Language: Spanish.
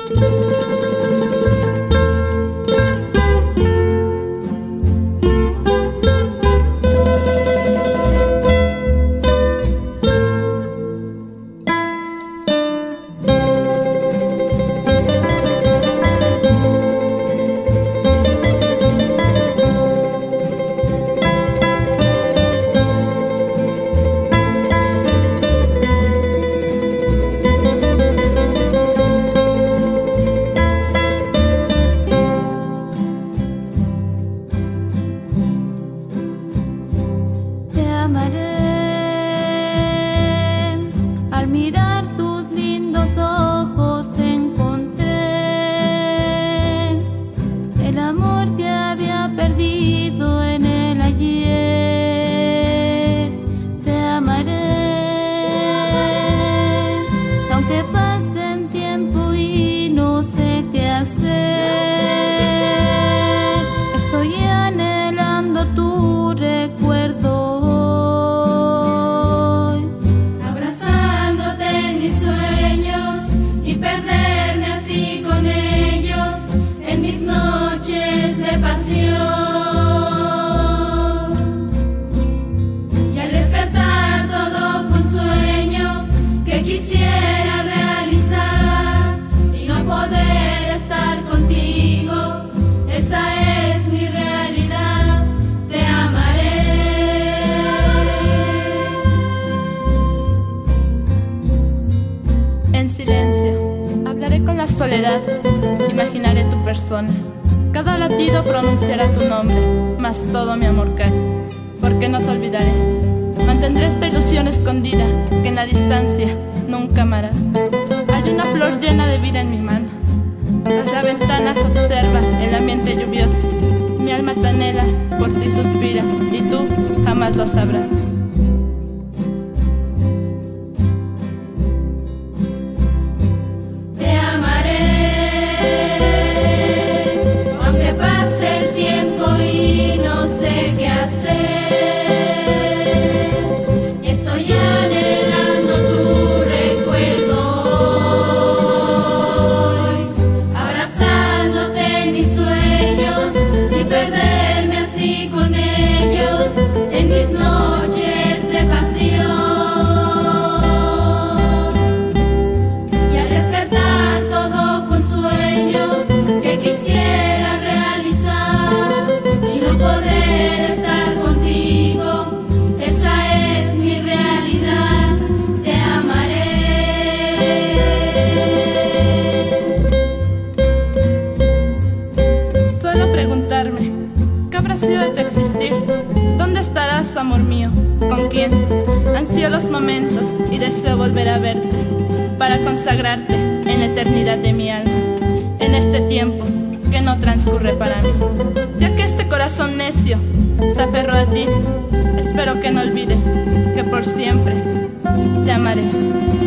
Al mirar tus lindos ojos encontré el amor que había perdido en el ayer. Te amaré, aunque pasen tiempo y no sé qué hacer. Estoy anhelando tu recuerdo. Pasión, y al despertar todo fue un sueño que quisiera realizar y no poder estar contigo, esa es mi realidad. Te amaré. En silencio hablaré con la soledad, imaginaré tu persona. Cada latido pronunciará tu nombre, mas todo mi amor calla, porque no te olvidaré. Mantendré esta ilusión escondida, que en la distancia nunca amarás. Hay una flor llena de vida en mi mano. Tras la ventana se observa el ambiente lluvioso. Mi alma te anhela, por ti suspira, y tú jamás lo sabrás. ¿Qué habrá sido de tu existir? ¿Dónde estarás, amor mío? ¿Con quién? Ansío los momentos y deseo volver a verte para consagrarte en la eternidad de mi alma, en este tiempo que no transcurre para mí. Ya que este corazón necio se aferró a ti, espero que no olvides que por siempre te amaré.